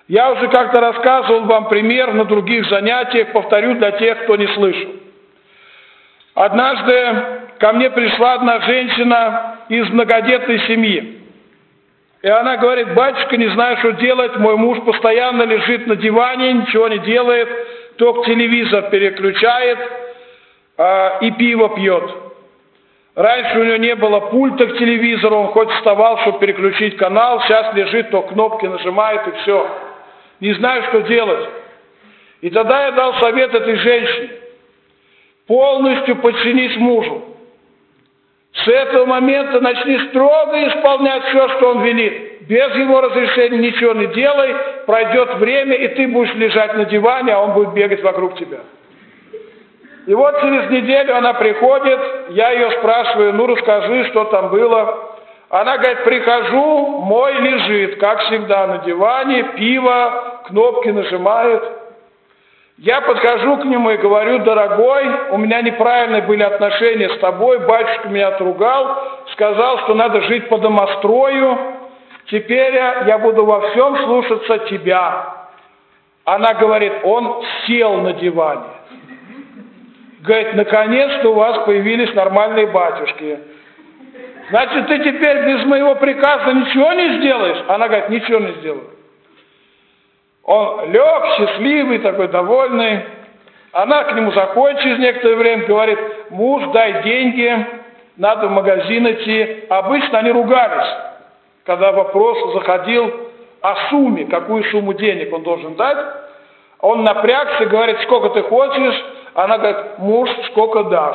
Я уже как-то рассказывал вам пример на других занятиях, повторю для тех, кто не слышал. Однажды ко мне пришла одна женщина из многодетной семьи. И она говорит: батюшка, не знаю, что делать, мой муж постоянно лежит на диване, ничего не делает, только телевизор переключает и пиво пьет. Раньше у него не было пульта к телевизору, он хоть вставал, чтобы переключить канал, сейчас лежит, то кнопки нажимает и все. Не знаю, что делать. И тогда я дал совет этой женщине: полностью подчинись мужу. С этого момента начни строго исполнять все, что он велит. Без его разрешения ничего не делай, пройдет время, и ты будешь лежать на диване, а он будет бегать вокруг тебя. И вот через неделю она приходит, я ее спрашиваю: ну расскажи, что там было. Она говорит: прихожу, мой лежит, как всегда, на диване, пиво, кнопки нажимает. Я подхожу к нему и говорю: дорогой, у меня неправильные были отношения с тобой, батюшка меня отругал, сказал, что надо жить по домострою, теперь я буду во всем слушаться тебя. Она говорит: он сел на диване. Говорит: наконец-то у вас появились нормальные батюшки. Значит, ты теперь без моего приказа ничего не сделаешь? Она говорит: ничего не сделаю. Он лег, счастливый, такой довольный. Она к нему заходит через некоторое время, говорит: муж, дай деньги, надо в магазин идти. Обычно они ругались, когда вопрос заходил о сумме, какую сумму денег он должен дать. Он напрягся, говорит: сколько ты хочешь? Она говорит: муж, сколько дашь?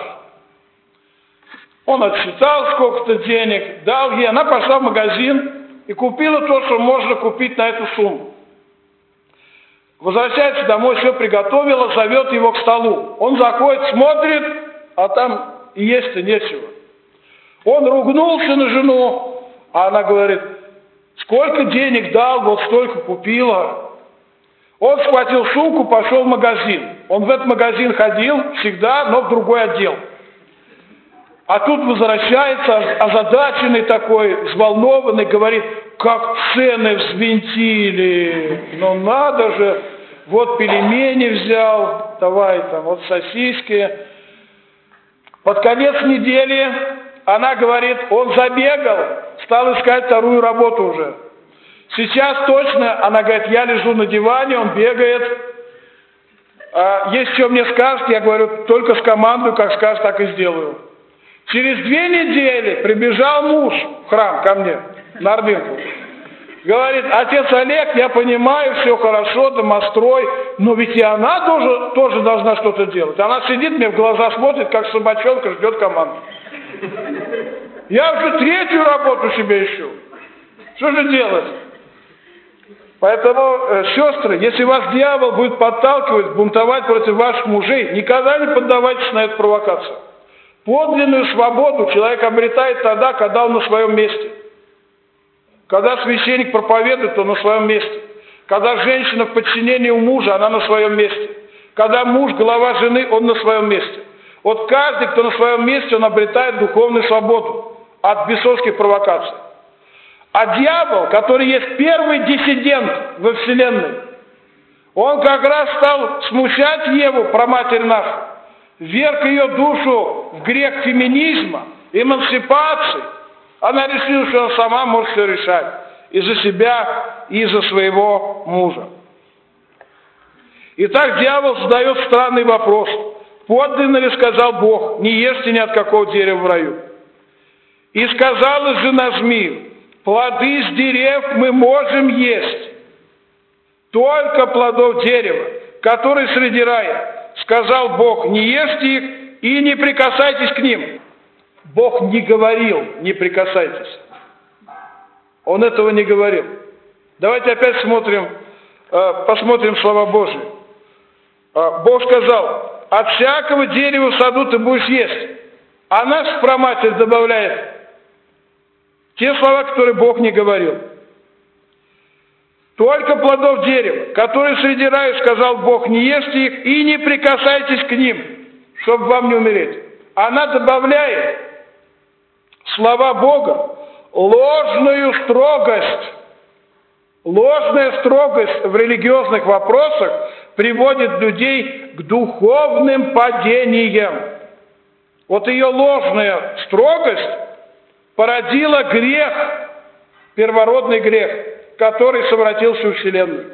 Он отсчитал сколько-то денег, дал ей. Она пошла в магазин и купила то, что можно купить на эту сумму. Возвращается домой, все приготовила, зовет его к столу. Он заходит, смотрит, а там и есть-то нечего. Он ругнулся на жену, а она говорит: сколько денег дал, вот столько купила. Он схватил сумку, пошел в магазин. Он в этот магазин ходил всегда, но в другой отдел. А тут возвращается озадаченный такой, взволнованный, говорит: как цены взвинтили, ну надо же, вот пельмени взял, давай там, вот сосиски. Под конец недели она говорит: он забегал, стал искать вторую работу уже. Сейчас точно, она говорит: я лежу на диване, он бегает. Если что мне скажет, я говорю: только скомандую, как скажет, так и сделаю. Через 2 недели прибежал муж в храм ко мне, на Ордынку. Говорит: отец Олег, я понимаю, все хорошо, домострой, но ведь и она тоже должна что-то делать. Она сидит, мне в глаза смотрит, как собачонка, ждет команду. Я уже 3-ю работу себе ищу. Что же делать? Поэтому, сестры, если вас дьявол будет подталкивать, бунтовать против ваших мужей, никогда не поддавайтесь на эту провокацию. Подлинную свободу человек обретает тогда, когда он на своем месте. Когда священник проповедует, он на своем месте. Когда женщина в подчинении у мужа, она на своем месте. Когда муж глава жены, он на своем месте. Вот каждый, кто на своем месте, он обретает духовную свободу от бесовских провокаций. А дьявол, который есть первый диссидент во Вселенной, он как раз стал смущать Еву, праматерь нашу, вверг ее душу в грех феминизма, эмансипации. Она решила, что она сама может все решать. И за себя, и за своего мужа. Итак, дьявол задает странный вопрос. Подлинно ли сказал Бог: не ешьте ни от какого дерева в раю? И сказала жена змею: плоды с дерев мы можем есть, только плодов дерева, которые среди рая. Сказал Бог: не ешьте их и не прикасайтесь к ним. Бог не говорил: не прикасайтесь. Он этого не говорил. Давайте опять посмотрим слова Божьи. Бог сказал: от всякого дерева в саду ты будешь есть. А наш праматерь добавляет те слова, которые Бог не говорил. Только плодов дерева, которые среди рая, сказал Бог, не ешьте их и не прикасайтесь к ним, чтобы вам не умереть. Она добавляет слова Бога ложную строгость. Ложная строгость в религиозных вопросах приводит людей к духовным падениям. Вот ее ложная строгость породила грех, первородный грех, который совратил всю вселенную.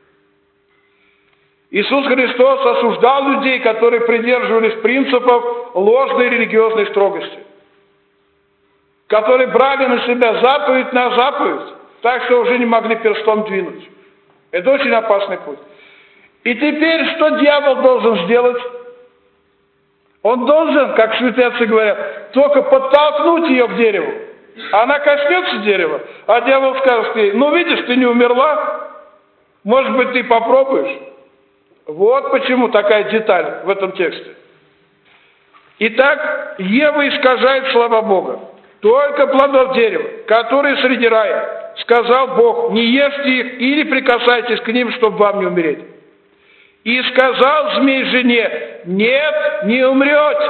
Иисус Христос осуждал людей, которые придерживались принципов ложной религиозной строгости, которые брали на себя заповедь на заповедь, так что уже не могли перстом двинуть. Это очень опасный путь. И теперь что дьявол должен сделать? Он должен, как святые отцы говорят, только подтолкнуть ее к дереву. Она коснется дерева, а дьявол скажет ей: ну видишь, ты не умерла, может быть, ты попробуешь. Вот почему такая деталь в этом тексте. Итак, Ева искажает слова Бога. Только плодов дерева, которые среди рая, сказал Бог: не ешьте их или прикасайтесь к ним, чтобы вам не умереть. И сказал змей жене: нет, не умрете.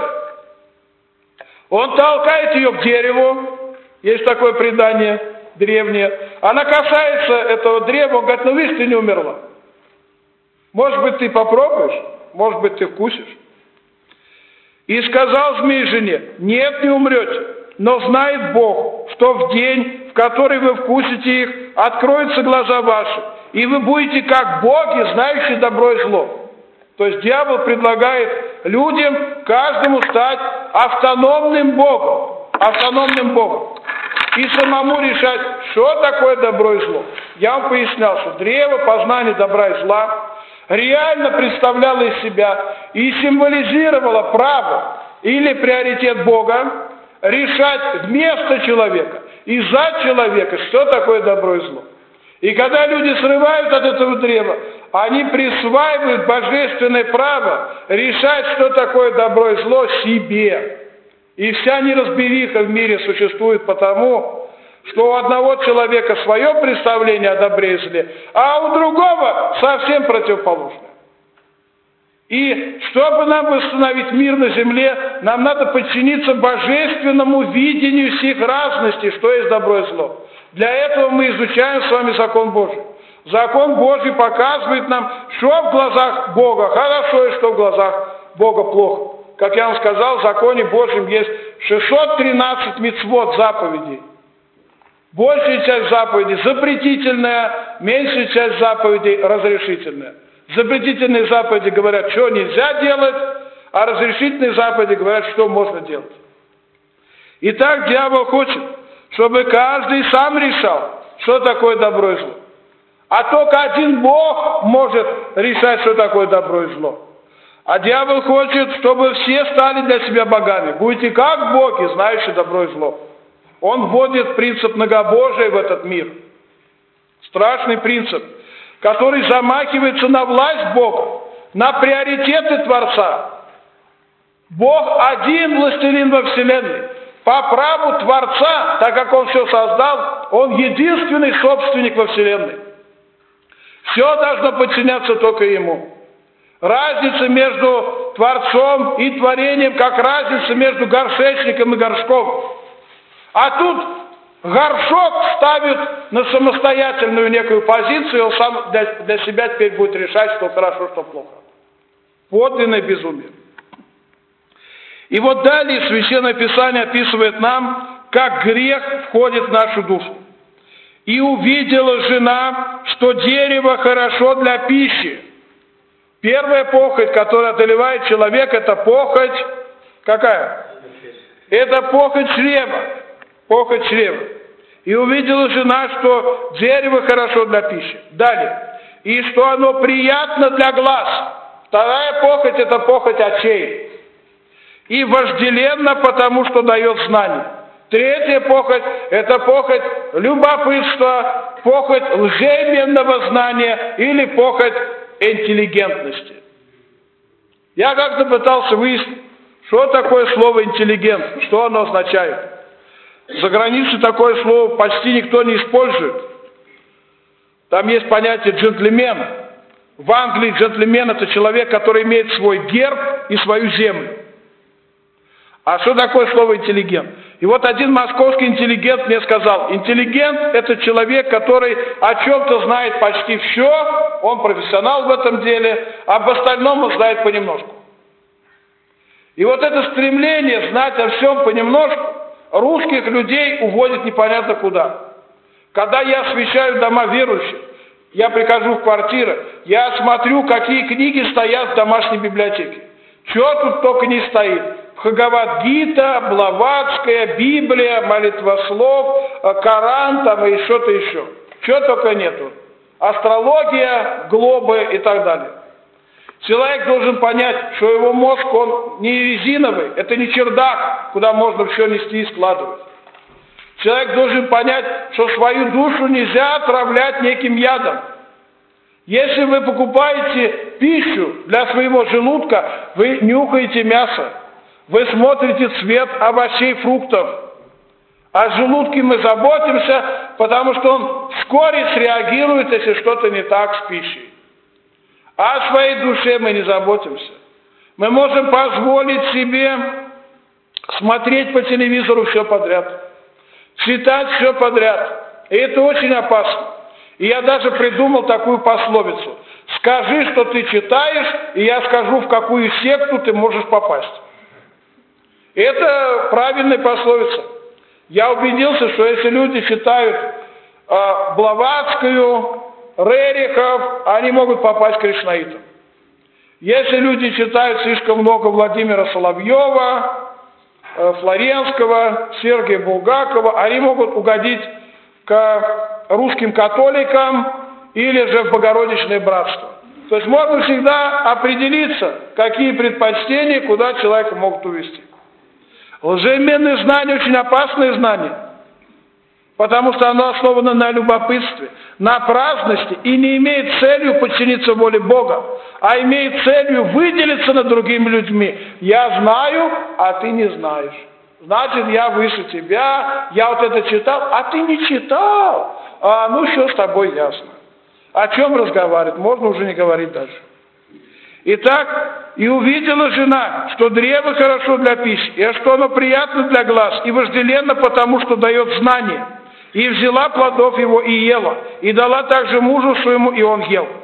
Он толкает ее к дереву, есть такое предание древнее. Она касается этого древа, он говорит: ну видишь, ты не умерла. Может быть, ты попробуешь, может быть, ты вкусишь. И сказал змей жене: нет, не умрете, но знает Бог, что в день, в который вы вкусите их, откроются глаза ваши, и вы будете как боги, знающие добро и зло. То есть дьявол предлагает людям, каждому стать автономным богом, и самому решать, что такое добро и зло. Я вам пояснял, что древо познания добра и зла реально представляло из себя и символизировало право или приоритет Бога решать вместо человека и за человека, что такое добро и зло. И когда люди срывают от этого древа, они присваивают божественное право решать, что такое добро и зло, себе. И вся неразбериха в мире существует потому, что у одного человека свое представление о добре и зле, а у другого совсем противоположное. И чтобы нам восстановить мир на земле, нам надо подчиниться божественному видению всех разностей, что есть добро и зло. Для этого мы изучаем с вами закон Божий. Закон Божий показывает нам, что в глазах Бога хорошо и что в глазах Бога плохо. Как я вам сказал, в законе Божьем есть 613 мицвот, заповедей. Большая часть заповедей запретительная, меньшая часть заповедей разрешительная. Запретительные заповеди говорят, что нельзя делать, а разрешительные заповеди говорят, что можно делать. Итак, дьявол хочет, чтобы каждый сам решал, что такое добро и зло. А только один Бог может решать, что такое добро и зло. А дьявол хочет, чтобы все стали для себя богами. Будете как боги, знающие добро и зло. Он вводит принцип многобожия в этот мир. Страшный принцип, который замахивается на власть Бога, на приоритеты Творца. Бог один властелин во вселенной. По праву Творца, так как Он все создал, Он единственный собственник во вселенной. Все должно подчиняться только Ему. Разница между Творцом и творением, как разница между горшечником и горшком. А тут горшок ставит на самостоятельную некую позицию, и он сам для себя теперь будет решать, что хорошо, что плохо. Подлинное безумие. И вот далее Священное Писание описывает нам, как грех входит в нашу душу. «И увидела жена, что дерево хорошо для пищи». Первая похоть, которая одолевает человека, это похоть какая? Это похоть чрева. Похоть чрева. «И увидела жена, что дерево хорошо для пищи». Далее. «И что оно приятно для глаз». Вторая похоть – это похоть очей. «И вожделенно, потому что дает знание». Третья похоть – это похоть любопытства, похоть лжеименного знания или похоть интеллигентности. Я как-то пытался выяснить, что такое слово «интеллигент», что оно означает. За границей такое слово почти никто не использует. Там есть понятие «джентльмен». В Англии джентльмен – это человек, который имеет свой герб и свою землю. А что такое слово «интеллигент»? И вот один московский интеллигент мне сказал: интеллигент – это человек, который о чем-то знает почти все, он профессионал в этом деле, а об остальном он знает понемножку. И вот это стремление знать о всем понемножку русских людей уводит непонятно куда. Когда я освещаю дома верующих, я прихожу в квартиры, я смотрю, какие книги стоят в домашней библиотеке. Чего тут только не стоит. Бхагавад-гита, Блаватская, Библия, молитвослов, Коран там и что-то еще. Чего только нету. Астрология, глобы и так далее. Человек должен понять, что его мозг, он не резиновый, это не чердак, куда можно все нести и складывать. Человек должен понять, что свою душу нельзя отравлять неким ядом. Если вы покупаете пищу для своего желудка, вы нюхаете мясо, вы смотрите цвет овощей, фруктов. О желудке мы заботимся, потому что он вскоре среагирует, если что-то не так с пищей. А о своей душе мы не заботимся. Мы можем позволить себе смотреть по телевизору все подряд, читать все подряд. И это очень опасно. И я даже придумал такую пословицу: скажи, что ты читаешь, и я скажу, в какую секту ты можешь попасть. И это правильная пословица. Я убедился, что если люди читают Блаватскую, Рерихов, они могут попасть к кришнаитам. Если люди читают слишком много Владимира Соловьева, Флоренского, Сергия Булгакова, они могут угодить к русским католикам или же в Богородичное братство. То есть можно всегда определиться, какие предпочтения, куда человека могут увести. Лжеименные знания очень опасные знания, потому что оно основано на любопытстве, на праздности и не имеет целью подчиниться воле Бога, а имеет целью выделиться над другими людьми. Я знаю, а ты не знаешь. Значит, я выше тебя, я вот это читал, а ты не читал. Ну, все с тобой ясно. О чем разговаривать? Можно уже не говорить дальше. Итак, и увидела жена, что древо хорошо для пищи, и что оно приятно для глаз, и вожделенно, потому что дает знание. И взяла плодов его и ела, и дала также мужу своему, и он ел.